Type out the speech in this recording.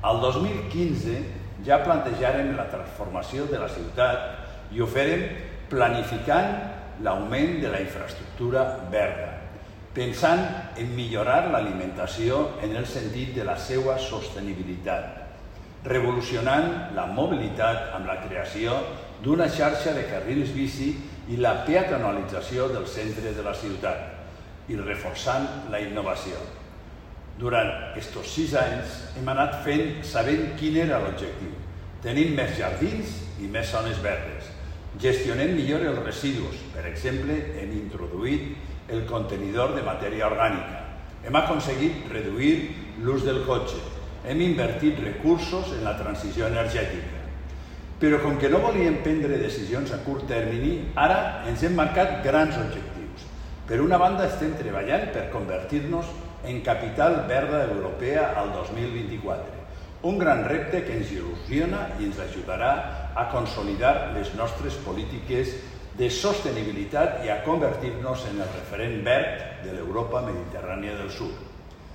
Al 2015 ja plantejàrem la transformació de la ciutat i ho fèrem planificant l'augment de la infraestructura verda, pensant en millorar l'alimentació en el sentit de la seva sostenibilitat, revolucionant la mobilitat amb la creació d'una xarxa de carrils bici i la peatonalització del centre de la ciutat i reforçant la innovació. Durant aquests 6 anys hem anat fent sabent quin era l'objectiu. Tenim més jardins i més zones verdes. Gestionem millor els residus. Per exemple, hem introduït el contenidor de matèria orgànica. Hem aconseguit reduir l'ús del cotxe. Hem invertit recursos en la transició energètica. Però com que no volíem prendre decisions a curt termini, ara ens hem marcat grans objectius. Per una banda, estem treballant per convertir-nos en capital verda europea al 2024. Un gran repte que ens il·lusiona i ens ajudarà a consolidar les nostres polítiques de sostenibilitat i a convertir-nos en el referent verd de l'Europa mediterrània del Sud.